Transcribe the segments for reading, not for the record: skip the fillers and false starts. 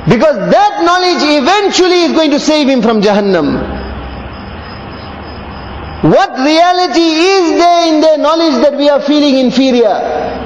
Because that knowledge eventually is going to save him from Jahannam. What reality is there in their knowledge that we are feeling inferior?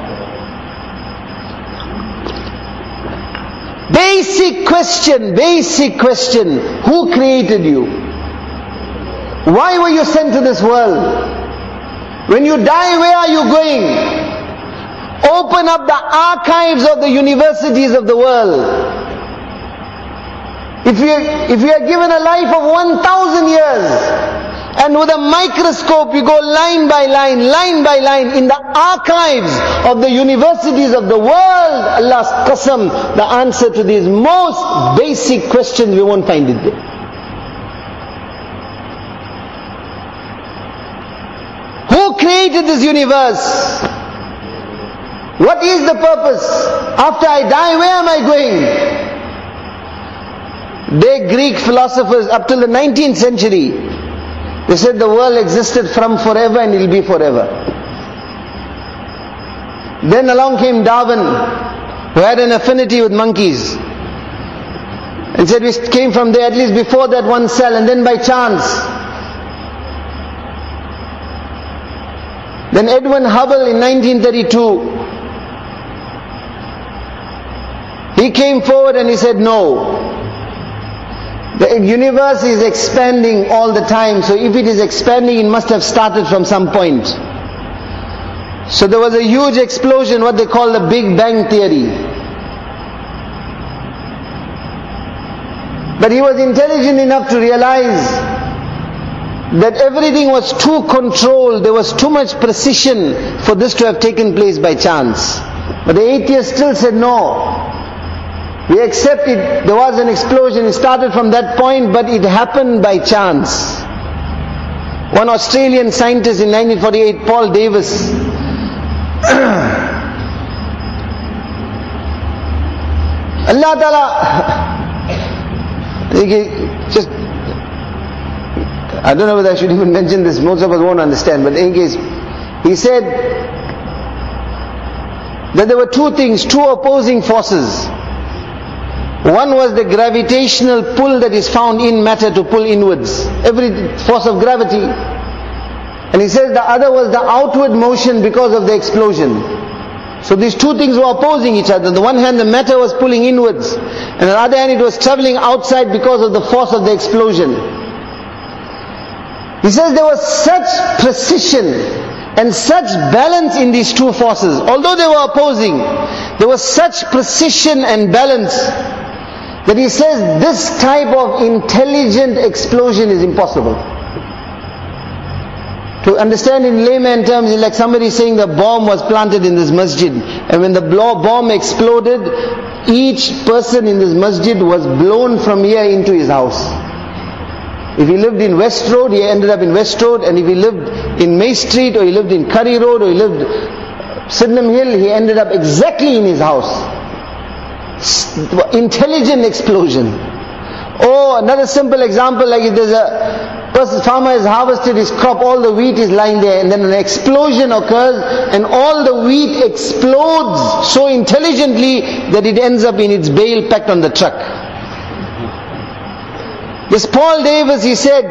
Basic question. Who created you? Why were you sent to this world? When you die, where are you going? Open up the archives of the universities of the world. If you are given a life of 1,000 years, and with a microscope you go line by line in the archives of the universities of the world, Allah's qasam, the answer to these most basic questions, we won't find it there. Who created this universe? What is the purpose? After I die, where am I going? They Greek philosophers, up till the 19th century, they said the world existed from forever and it will be forever. Then along came Darwin, who had an affinity with monkeys, and said we came from there, at least before that one cell, and then by chance. Then Edwin Hubble in 1932, he came forward and he said no. The universe is expanding all the time, so if it is expanding, it must have started from some point. So there was a huge explosion, what they call the Big Bang theory. But he was intelligent enough to realize that everything was too controlled, there was too much precision for this to have taken place by chance. But the atheists still said no. We accept it, there was an explosion, it started from that point, but it happened by chance. One Australian scientist in 1948, Paul Davis, Allah Ta'ala, I don't know whether I should even mention this, most of us won't understand, but in case, he said that there were two things, two opposing forces. One was the gravitational pull that is found in matter to pull inwards, every force of gravity. And he says the other was the outward motion because of the explosion. So these two things were opposing each other. On the one hand, the matter was pulling inwards, and on the other hand, it was traveling outside because of the force of the explosion. He says there was such precision and such balance in these two forces. Although they were opposing, there was such precision and balance that he says this type of intelligent explosion is impossible. To understand in layman terms, it's like somebody saying the bomb was planted in this masjid, and when the bomb exploded, each person in this masjid was blown from here into his house. If he lived in West Road, he ended up in West Road, and if he lived in May Street, or he lived in Curry Road, or he lived Sydenham Hill, he ended up exactly in his house. Intelligent explosion. Oh, another simple example, like if there's a farmer has harvested his crop, all the wheat is lying there, and then an explosion occurs, and all the wheat explodes so intelligently that it ends up in its bale packed on the truck. This Paul Davis, he said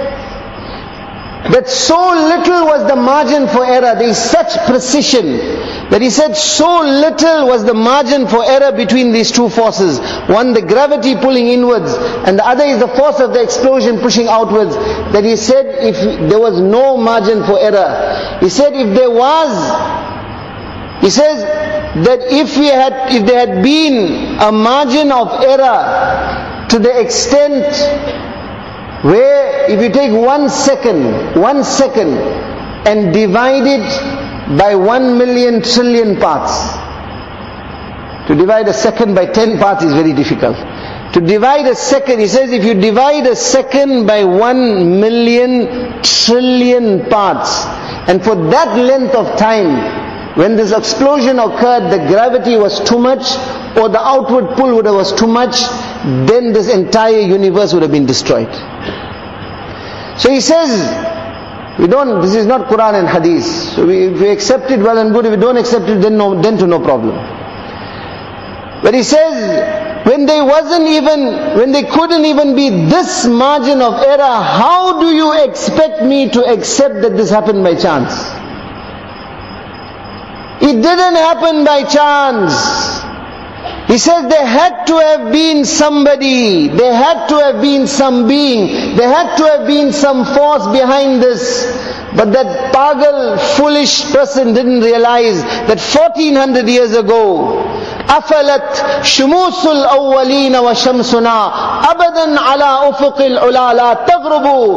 that so little was the margin for error, there is such precision, that he said so little was the margin for error between these two forces. One, the gravity pulling inwards, and the other is the force of the explosion pushing outwards. That he said if there was no margin for error. He said if there was, he says that if there had been a margin of error to the extent where if you take 1 second and divide it by 1,000,000 trillion parts. To divide a second by 10 parts is very difficult. To divide a second, he says if you divide a second by 1,000,000 trillion parts, and for that length of time, when this explosion occurred, the gravity was too much, or the outward pull was too much, then this entire universe would have been destroyed. So he says, this is not Quran and Hadith. So if we accept it, well and good. If we don't accept it, then to no problem. But he says when they couldn't even be this margin of error, how do you expect me to accept that this happened by chance? It didn't happen by chance. He says there had to have been somebody, there had to have been some being, there had to have been some force behind this. But that pagal, foolish person didn't realize that 1400 years ago, أفلت شموس الأولين وشمسنا أبدا على أفق العلا لا تغرب.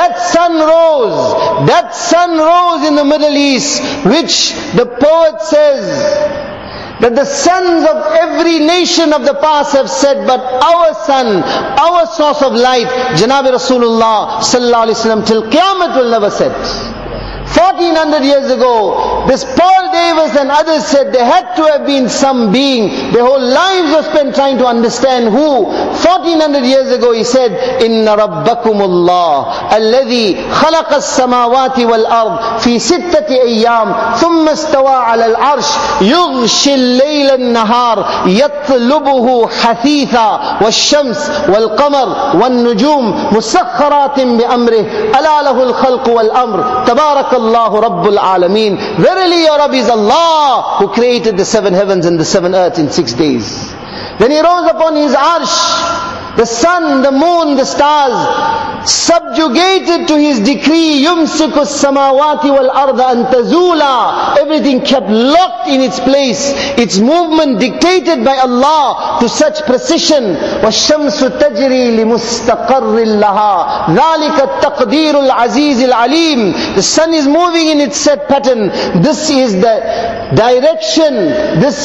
That sun rose in the Middle East, which the poet says that the sons of every nation of the past have said, but our sun, our source of light, Janabi Rasulullah sallallahu alaihi wasallam, till Qiyamah will never set. 1400 years ago, this Paul Davis and others said there had to have been some being. Their whole lives were spent trying to understand who. 1400 years ago he said, Inna Rabbakumullah alladhi khalaqa as-samawati wal-ard fi sittati ayyam thumma istawa ala al-arsh yughshi al-layla an-nahar yatlubuhu hathitha wash-shams wal-qamar wan-nujum musakhkharatin bi-amrih ala lahu al-khalqu wal-amr tabaraka Allahu Rabbul Alameen. Verily your Rabb is Allah who created the 7 heavens and the 7 earths in 6 days. Then he rose upon his arsh. The sun, the moon, the stars, subjugated to his decree. Yumsiku as-samawati wal arda an tazula. Everything kept locked in its place. Its movement dictated by Allah to such precision. وَالشَّمْسُ تَجْرِي لِمُسْتَقَرٍّ لَهَا ذَلِكَ التَّقْدِيرُ الْعَزِيزِ الْعَلِيمِ. The sun is moving in its set pattern. This is the direction. This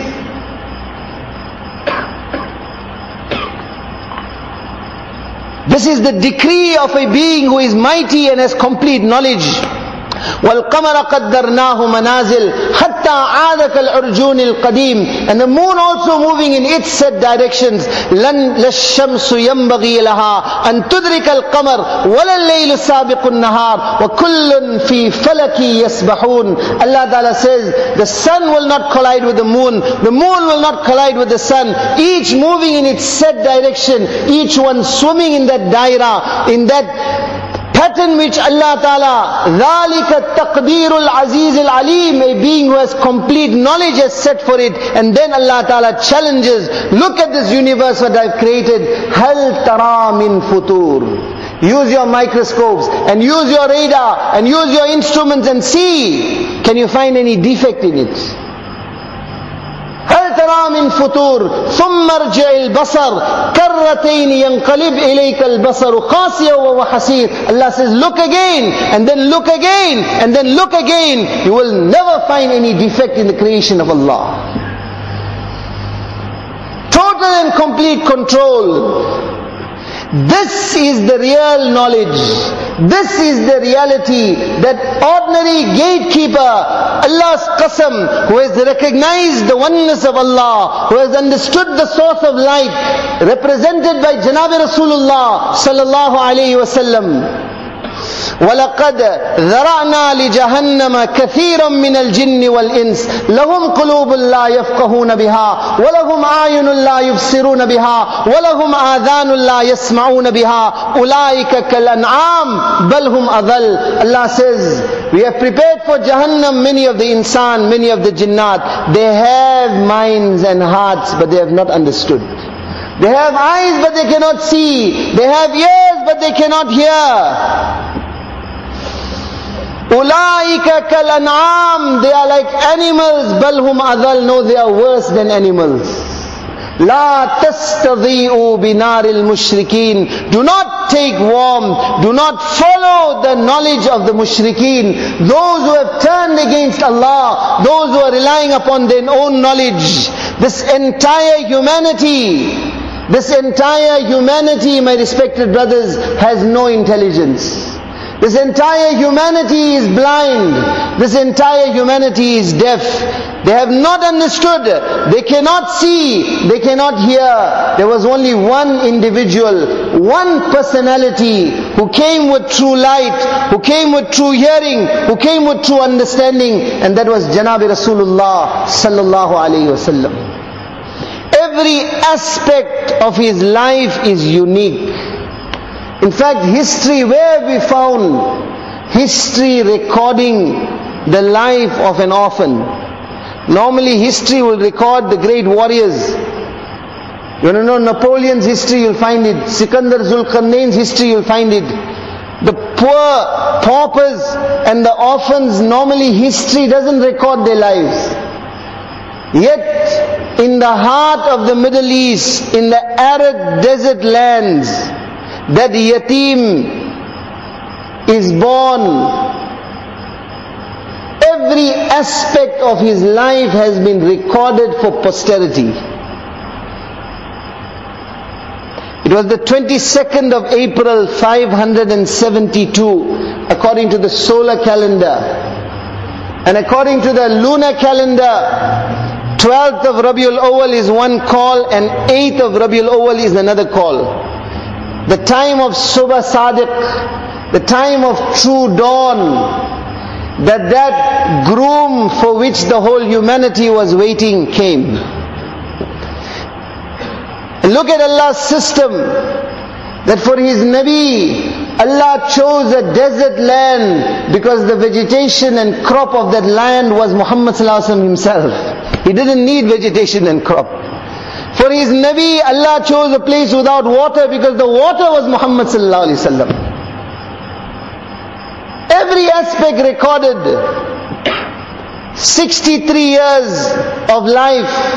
is the decree of a being who is mighty and has complete knowledge. وَالْقَمَرَ قَدَّرْنَاهُ مَنَازِلْ حَتَّى عَادَ كَالْعُرْجُونِ الْقَدِيمِ. And the moon also moving in its set directions. لَنْ لَلشَّمْسُ يَنْبَغِي لَهَا أَنْ تُدْرِكَ الْقَمَرَ وَلَا اللَّيْلُ سَابِقُ النَّهَارِ وَكُلٌّ فِي فَلَكِ يَسْبَحُونَ. Allah Ta'ala says, the sun will not collide with the moon will not collide with the sun, each moving in its set direction, each one swimming in that daira, in that pattern which Allah Ta'ala, ذَلِكَ التَّقْدِيرُ الْعَزِيزِ الْعَلِيمِ, a being who has complete knowledge has set for it. And then Allah Ta'ala challenges, look at this universe that I've created, هَلْ تَرَى مِنْ فُتُورٍ. Use your microscopes and use your radar and use your instruments and see, can you find any defect in it? هل ترى من فطور ثم ارجع البصر كرتين ينقلب إليك البصر خاسئا وهو حسير. Allah says, look again and then look again and then look again. You will never find any defect in the creation of Allah. Total and complete control. This is the real knowledge. This is the reality that ordinary gatekeeper, Allah's qasam, who has recognized the oneness of Allah, who has understood the source of light, represented by Janabi Rasulullah sallallahu alayhi wa sallam. وَلَقَدْ ذَرَعْنَا لِجَهَنَّمَ كَثِيرًا مِنَ الْجِنِّ وَالْإِنسِ لَهُمْ قُلُوبٌ لَا يَفْقَهُونَ بِهَا وَلَهُمْ أَعْيُنٌ لَا يُبْصِرُونَ بِهَا وَلَهُمْ آذَانٌ لَا يَسْمَعُونَ بِهَا أُولَئِكَ كَالْأَنْعَامِ بَلْ هُمْ أَضَلُّ. Allah says, we have prepared for Jahannam many of the insan, many of the jinnat. They have minds and hearts, but they have not understood. They have eyes, but they cannot see. They have ears, but they cannot hear. Ulaika kal an'am, they are like animals. Bal hum adhal, no, they are worse than animals. La tastadhi'u binaril mushrikeen. Do not take warm, do not follow the knowledge of the mushrikeen, those who have turned against Allah, those who are relying upon their own knowledge. This entire humanity, my respected brothers, has no intelligence. This entire humanity is blind. This entire humanity is deaf. They have not understood. They cannot see. They cannot hear. There was only one individual, one personality who came with true light, who came with true hearing, who came with true understanding, and that was Janabi Rasulullah sallallahu alayhi wa sallam. Every aspect of his life is unique. In fact, history, where have we found history recording the life of an orphan? Normally history will record the great warriors. You want to know Napoleon's history, you'll find it. Sikandar Zulkarnain's history, you'll find it. The poor, paupers and the orphans, normally history doesn't record their lives. Yet, in the heart of the Middle East, in the arid desert lands, that yatim is born. Every aspect of his life has been recorded for posterity. It was the 22nd of April 572 according to the solar calendar, and according to the lunar calendar, 12th of Rabiul Awwal is one call and 8th of Rabiul Awwal is another call. The time of Subha Sadiq, the time of true dawn, that groom for which the whole humanity was waiting came. And look at Allah's system, that for His Nabi, Allah chose a desert land because the vegetation and crop of that land was Muhammad sallallahu alaihi wasallam himself. He didn't need vegetation and crop. For His Nabi, Allah chose a place without water because the water was Muhammad sallallahu alaihi wasallam. Every aspect recorded. 63 years of life,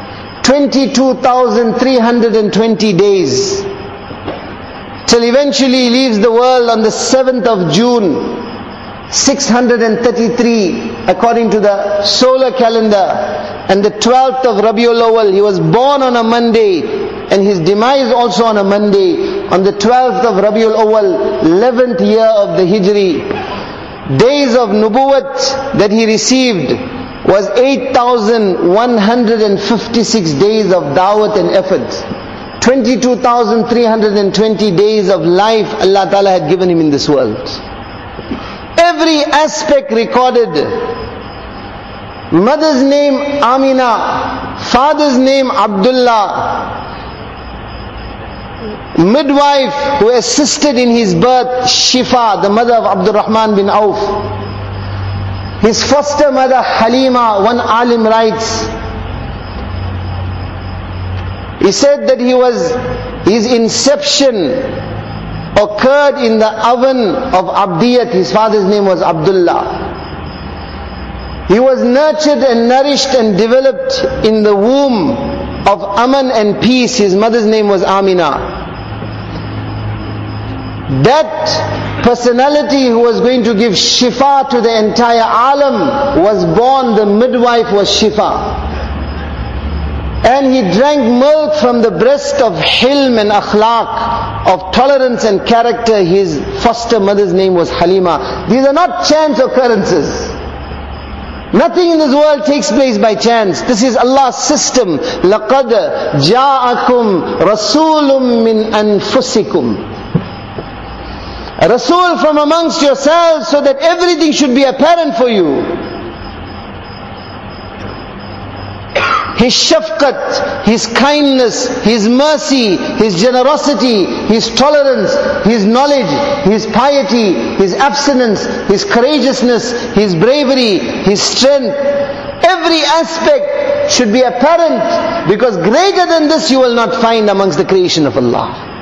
22,320 days, till eventually he leaves the world on the 7th of June 633 according to the solar calendar, and the 12th of Rabiul Awwal. He was born on a Monday and his demise also on a Monday, on the 12th of Rabiul Awwal, 11th year of the Hijri. Days of Nubuwwat that he received was 8,156 days of da'wat and effort. 22,320 days of life Allah Ta'ala had given him in this world. Every aspect recorded. Mother's name Amina, father's name Abdullah, midwife who assisted in his birth, Shifa, the mother of Abdurrahman bin Auf. His foster mother Halima, one alim writes, he said that his inception occurred in the oven of Abdiyat. His father's name was Abdullah. He was nurtured and nourished and developed in the womb of Aman and peace. His mother's name was Amina. That personality who was going to give shifa to the entire alam was born. The midwife was Shifa. And he drank milk from the breast of hilm and akhlaq, of tolerance and character. His foster mother's name was Halima. These are not chance occurrences. Nothing in this world takes place by chance. This is Allah's system. لَقَدْ جَاءَكُمْ رَسُولٌ مِّنْ أَنفُسِكُمْ. A Rasul from amongst yourselves, so that everything should be apparent for you. His shafqat, His kindness, His mercy, His generosity, His tolerance, His knowledge, His piety, His abstinence, His courageousness, His bravery, His strength. Every aspect should be apparent, because greater than this you will not find amongst the creation of Allah.